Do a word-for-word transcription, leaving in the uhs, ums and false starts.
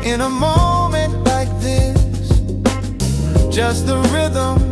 in a moment like this. Just the rhythm